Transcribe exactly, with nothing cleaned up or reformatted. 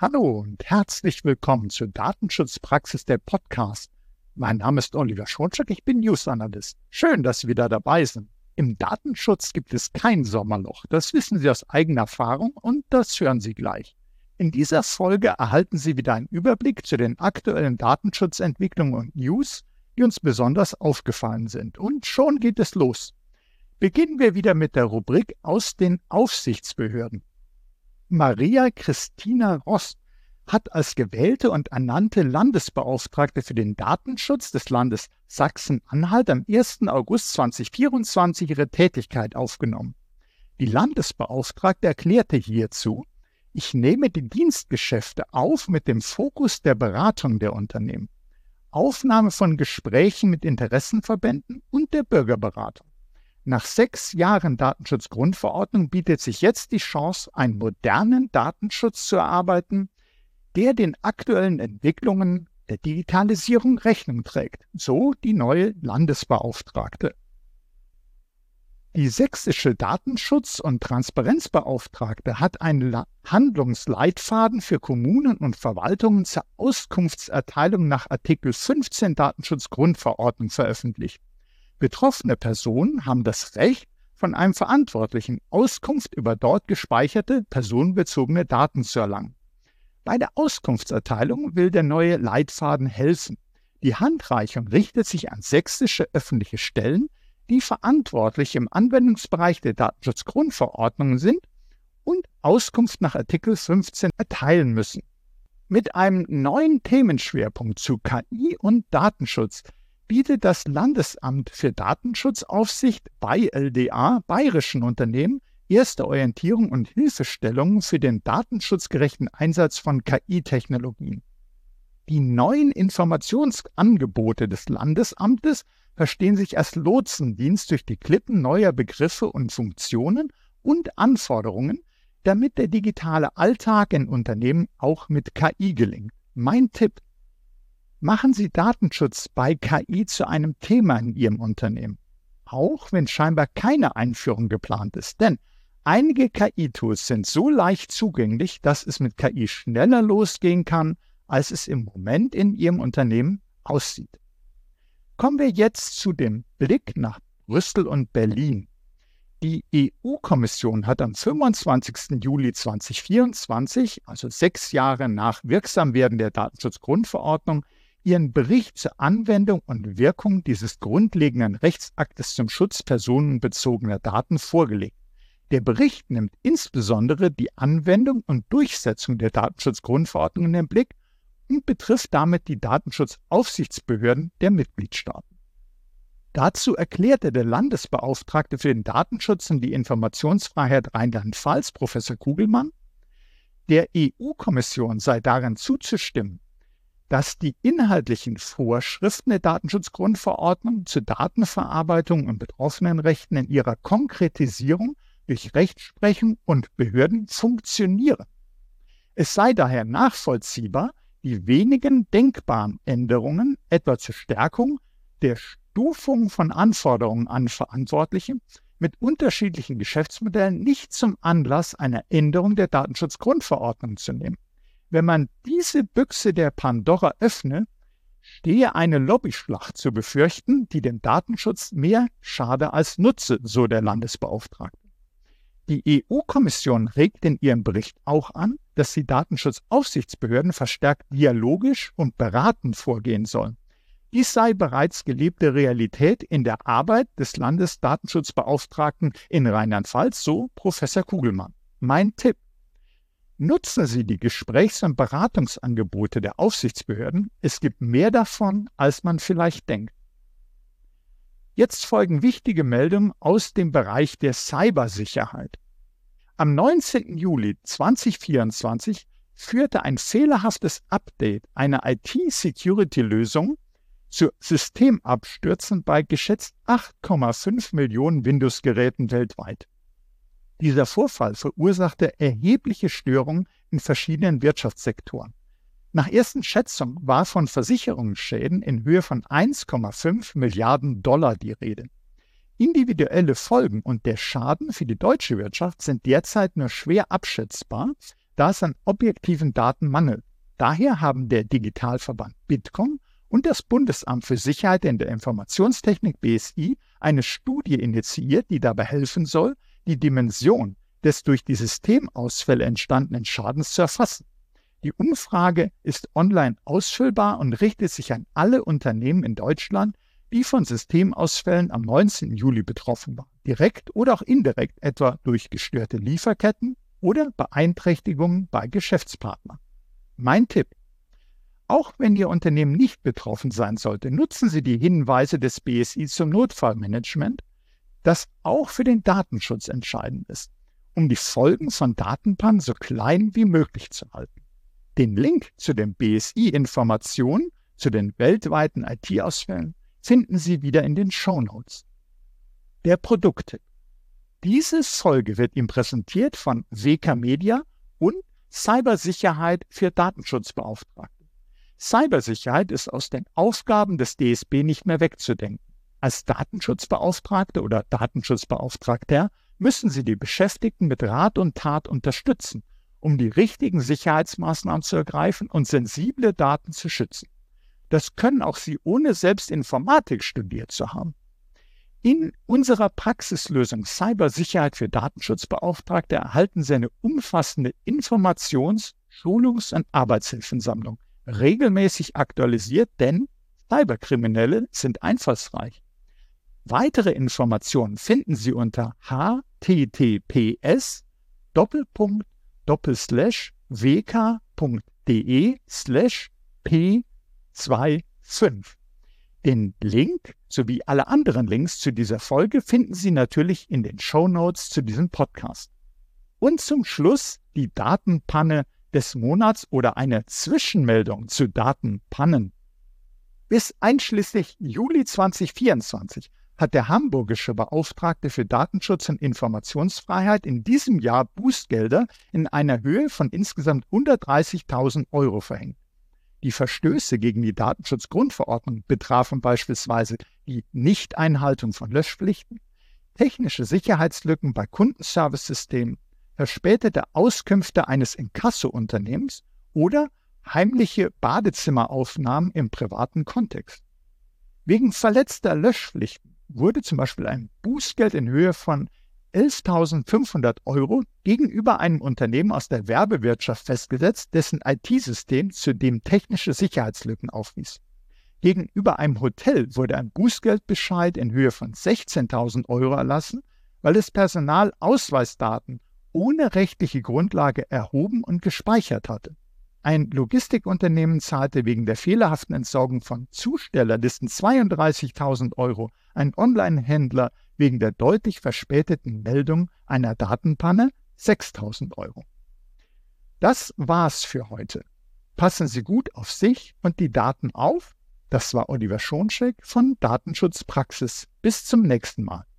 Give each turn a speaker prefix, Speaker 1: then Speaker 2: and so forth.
Speaker 1: Hallo und herzlich willkommen zur Datenschutzpraxis der Podcast. Mein Name ist Oliver Schoncheck, ich bin News Analyst. Schön, dass Sie wieder dabei sind. Im Datenschutz gibt es kein Sommerloch, das wissen Sie aus eigener Erfahrung und das hören Sie gleich. In dieser Folge erhalten Sie wieder einen Überblick zu den aktuellen Datenschutzentwicklungen und News, die uns besonders aufgefallen sind. Und schon geht es los. Beginnen wir wieder mit der Rubrik aus den Aufsichtsbehörden. Maria Christina Rost hat als gewählte und ernannte Landesbeauftragte für den Datenschutz des Landes Sachsen-Anhalt am ersten August zweitausendvierundzwanzig ihre Tätigkeit aufgenommen. Die Landesbeauftragte erklärte hierzu: Ich nehme die Dienstgeschäfte auf mit dem Fokus der Beratung der Unternehmen, Aufnahme von Gesprächen mit Interessenverbänden und der Bürgerberatung. Nach sechs Jahren Datenschutzgrundverordnung bietet sich jetzt die Chance, einen modernen Datenschutz zu erarbeiten, der den aktuellen Entwicklungen der Digitalisierung Rechnung trägt, so die neue Landesbeauftragte. Die sächsische Datenschutz- und Transparenzbeauftragte hat einen Handlungsleitfaden für Kommunen und Verwaltungen zur Auskunftserteilung nach Artikel fünfzehn Datenschutzgrundverordnung veröffentlicht. Betroffene Personen haben das Recht, von einem Verantwortlichen Auskunft über dort gespeicherte personenbezogene Daten zu erlangen. Bei der Auskunftserteilung will der neue Leitfaden helfen. Die Handreichung richtet sich an sächsische öffentliche Stellen, die verantwortlich im Anwendungsbereich der Datenschutzgrundverordnung sind und Auskunft nach Artikel fünfzehn erteilen müssen. Mit einem neuen Themenschwerpunkt zu K I und Datenschutz bietet das Landesamt für Datenschutzaufsicht bei L D A bayerischen Unternehmen erste Orientierung und Hilfestellungen für den datenschutzgerechten Einsatz von K I-Technologien. Die neuen Informationsangebote des Landesamtes verstehen sich als Lotsendienst durch die Klippen neuer Begriffe und Funktionen und Anforderungen, damit der digitale Alltag in Unternehmen auch mit K I gelingt. Mein Tipp: Machen Sie Datenschutz bei K I zu einem Thema in Ihrem Unternehmen, auch wenn scheinbar keine Einführung geplant ist. Denn einige K I-Tools sind so leicht zugänglich, dass es mit K I schneller losgehen kann, als es im Moment in Ihrem Unternehmen aussieht. Kommen wir jetzt zu dem Blick nach Brüssel und Berlin. Die E U-Kommission hat am fünfundzwanzigsten Juli zweitausendvierundzwanzig, also sechs Jahre nach Wirksamwerden der Datenschutzgrundverordnung, ihren Bericht zur Anwendung und Wirkung dieses grundlegenden Rechtsaktes zum Schutz personenbezogener Daten vorgelegt. Der Bericht nimmt insbesondere die Anwendung und Durchsetzung der Datenschutzgrundverordnung in den Blick und betrifft damit die Datenschutzaufsichtsbehörden der Mitgliedstaaten. Dazu erklärte der Landesbeauftragte für den Datenschutz und die Informationsfreiheit Rheinland-Pfalz, Professor Kugelmann, der E U-Kommission sei darin zuzustimmen, dass die inhaltlichen Vorschriften der Datenschutzgrundverordnung zur Datenverarbeitung und Betroffenenrechten in ihrer Konkretisierung durch Rechtsprechung und Behörden funktionieren. Es sei daher nachvollziehbar, die wenigen denkbaren Änderungen, etwa zur Stärkung der Stufung von Anforderungen an Verantwortliche mit unterschiedlichen Geschäftsmodellen, nicht zum Anlass einer Änderung der Datenschutzgrundverordnung zu nehmen. Wenn man diese Büchse der Pandora öffne, stehe eine Lobbyschlacht zu befürchten, die dem Datenschutz mehr schade als nutze, so der Landesbeauftragte. Die E U-Kommission regt in ihrem Bericht auch an, dass die Datenschutzaufsichtsbehörden verstärkt dialogisch und beratend vorgehen sollen. Dies sei bereits gelebte Realität in der Arbeit des Landesdatenschutzbeauftragten in Rheinland-Pfalz, so Professor Kugelmann. Mein Tipp: Nutzen Sie die Gesprächs- und Beratungsangebote der Aufsichtsbehörden. Es gibt mehr davon, als man vielleicht denkt. Jetzt folgen wichtige Meldungen aus dem Bereich der Cybersicherheit. Am neunzehnten Juli zweitausendvierundzwanzig führte ein fehlerhaftes Update einer I T-Security-Lösung zu Systemabstürzen bei geschätzt acht Komma fünf Millionen Windows-Geräten weltweit. Dieser Vorfall verursachte erhebliche Störungen in verschiedenen Wirtschaftssektoren. Nach ersten Schätzungen war von Versicherungsschäden in Höhe von eins Komma fünf Milliarden Dollar die Rede. Individuelle Folgen und der Schaden für die deutsche Wirtschaft sind derzeit nur schwer abschätzbar, da es an objektiven Daten mangelt. Daher haben der Digitalverband Bitkom und das Bundesamt für Sicherheit in der Informationstechnik B S I eine Studie initiiert, die dabei helfen soll, die Dimension des durch die Systemausfälle entstandenen Schadens zu erfassen. Die Umfrage ist online ausfüllbar und richtet sich an alle Unternehmen in Deutschland, die von Systemausfällen am neunzehnten Juli betroffen waren, direkt oder auch indirekt, etwa durch gestörte Lieferketten oder Beeinträchtigungen bei Geschäftspartnern. Mein Tipp: Auch wenn Ihr Unternehmen nicht betroffen sein sollte, nutzen Sie die Hinweise des B S I zum Notfallmanagement, das auch für den Datenschutz entscheidend ist, um die Folgen von Datenpannen so klein wie möglich zu halten. Den Link zu den B S I-Informationen zu den weltweiten I T-Ausfällen finden Sie wieder in den Shownotes. Der Produkttipp: Diese Folge wird Ihnen präsentiert von W K Media und Cybersicherheit für Datenschutzbeauftragte. Cybersicherheit ist aus den Aufgaben des D S B nicht mehr wegzudenken. Als Datenschutzbeauftragte oder Datenschutzbeauftragter müssen Sie die Beschäftigten mit Rat und Tat unterstützen, um die richtigen Sicherheitsmaßnahmen zu ergreifen und sensible Daten zu schützen. Das können auch Sie, ohne selbst Informatik studiert zu haben. In unserer Praxislösung Cybersicherheit für Datenschutzbeauftragte erhalten Sie eine umfassende Informations-, Schulungs- und Arbeitshilfensammlung, regelmäßig aktualisiert, denn Cyberkriminelle sind einfallsreich. Weitere Informationen finden Sie unter h t t p s doppelpunkt doppelslash w k punkt d e slash p fünfundzwanzig. Den Link sowie alle anderen Links zu dieser Folge finden Sie natürlich in den Shownotes zu diesem Podcast. Und zum Schluss die Datenpanne des Monats oder eine Zwischenmeldung zu Datenpannen. Bis einschließlich Juli zweitausendvierundzwanzig hat der hamburgische Beauftragte für Datenschutz und Informationsfreiheit in diesem Jahr Bußgelder in einer Höhe von insgesamt hundertdreißigtausend Euro verhängt. Die Verstöße gegen die Datenschutzgrundverordnung betrafen beispielsweise die Nichteinhaltung von Löschpflichten, technische Sicherheitslücken bei Kundenservice-Systemen, verspätete Auskünfte eines Inkasso-Unternehmens oder heimliche Badezimmeraufnahmen im privaten Kontext. Wegen verletzter Löschpflichten wurde zum Beispiel ein Bußgeld in Höhe von elftausendfünfhundert Euro gegenüber einem Unternehmen aus der Werbewirtschaft festgesetzt, dessen I T-System zudem technische Sicherheitslücken aufwies. Gegenüber einem Hotel wurde ein Bußgeldbescheid in Höhe von sechzehntausend Euro erlassen, weil das Personal Ausweisdaten ohne rechtliche Grundlage erhoben und gespeichert hatte. Ein Logistikunternehmen zahlte wegen der fehlerhaften Entsorgung von Zustellerlisten zweiunddreißigtausend Euro, ein Online-Händler wegen der deutlich verspäteten Meldung einer Datenpanne sechstausend Euro. Das war's für heute. Passen Sie gut auf sich und die Daten auf. Das war Oliver Schoncheck von Datenschutzpraxis. Bis zum nächsten Mal.